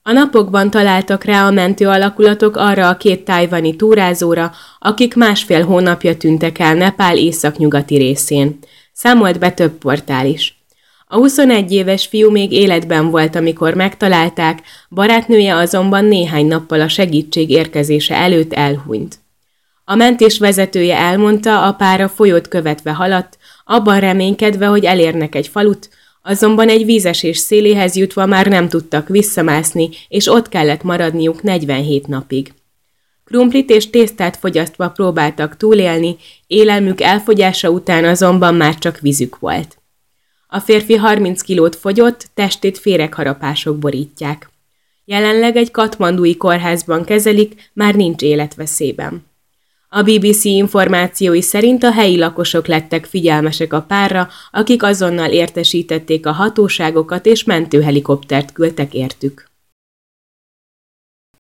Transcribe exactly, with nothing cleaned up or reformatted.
A napokban találtak rá a mentő alakulatok arra a két tájvani túrázóra, akik másfél hónapja tűntek el Nepál északnyugati részén. Számolt be több portál is. A huszonegy éves fiú még életben volt, amikor megtalálták, barátnője azonban néhány nappal a segítség érkezése előtt elhunyt. A mentés vezetője elmondta, a pár a folyót követve haladt, abban reménykedve, hogy elérnek egy falut, azonban egy vízesés széléhez jutva már nem tudtak visszamászni, és ott kellett maradniuk negyvenhét napig. Krumplit és tésztát fogyasztva próbáltak túlélni, élelmük elfogyása után azonban már csak vízük volt. A férfi harminc kilót fogyott, testét féregharapások borítják. Jelenleg egy katmandui kórházban kezelik, már nincs életveszélyben. A bé bé cé információi szerint a helyi lakosok lettek figyelmesek a párra, akik azonnal értesítették a hatóságokat és mentőhelikoptert küldtek értük.